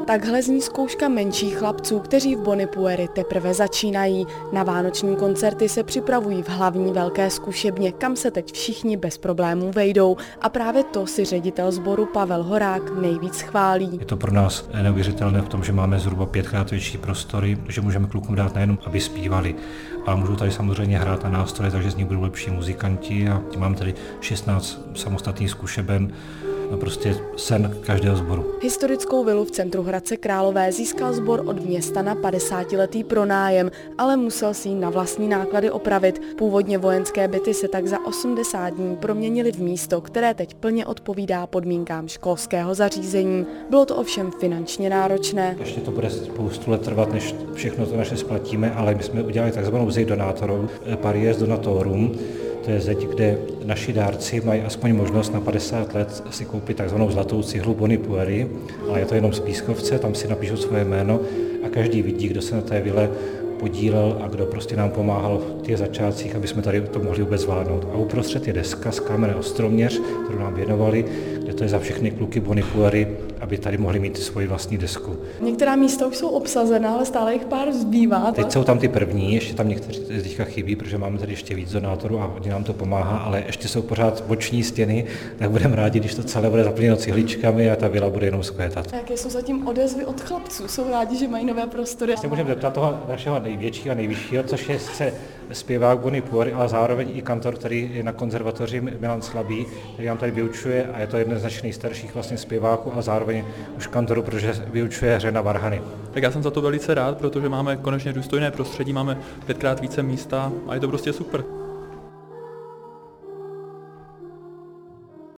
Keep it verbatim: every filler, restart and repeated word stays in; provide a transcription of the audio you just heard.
Takhle zní zkouška menších chlapců, kteří v Bonipueri teprve začínají. Na vánoční koncerty se připravují v hlavní velké zkušebně, kam se teď všichni bez problémů vejdou. A právě to si ředitel sboru Pavel Horák nejvíc chválí. Je to pro nás neuvěřitelné v tom, že máme zhruba pětkrát větší prostory, že můžeme klukům dát nejenom, aby zpívali, ale můžou tady samozřejmě hrát na nástroje, takže z nich budou lepší muzikanti a mám tady šestnáct samostatných zkušeben. No prostě sen každého sboru. Historickou vilu v centru Hradce Králové získal sbor od města na padesátiletý pronájem, ale musel si ji na vlastní náklady opravit. Původně vojenské byty se tak za osmdesát dní proměnily v místo, které teď plně odpovídá podmínkám školského zařízení. Bylo to ovšem finančně náročné. Ještě to bude spoustu let trvat, než všechno to naše splatíme, ale my jsme udělali takzvanou zeď donátorů, parias donatorum. To je zeď, kde naši dárci mají aspoň možnost na padesát let si koupit takzvanou zlatou cihlu Bonipueri, ale je to jenom z pískovce, tam si napíšou svoje jméno a každý vidí, kdo se na té vile podílel a kdo prostě nám pomáhal v těch začátcích, aby jsme tady to mohli vůbec zvládnout. A uprostřed je deska z kámene Ostroměř, kterou nám věnovali, kde to je za všechny kluky Bonipueri, aby tady mohli mít svoji vlastní desku. Některá místa už jsou obsazená, ale stále jich pár zbývá. Teď jsou tam ty první, ještě tam někteří z nich chybí, protože máme tady ještě víc donátorů a hodně nám to pomáhá, ale ještě jsou pořád boční stěny, tak budeme rádi, když to celé bude zaplněno cihličkami a ta vila bude jenom skvétat. Jaké jsou zatím odezvy od chlapců? Jsou rádi, že mají nové prostory? Se můžeme zeptat toho našeho největšího a nejvyššího, což je sice zpěvák Bonipueri, ale zároveň i kantor, který je na konzervatoři Milan Slabý, který nám tady vyučuje a je to jeden z našich nejstarších vlastně zpěváků a zároveň už kantoru, protože vyučuje hře na varhany. Tak já jsem za to velice rád, protože máme konečně důstojné prostředí, máme pětkrát více místa a je to prostě super.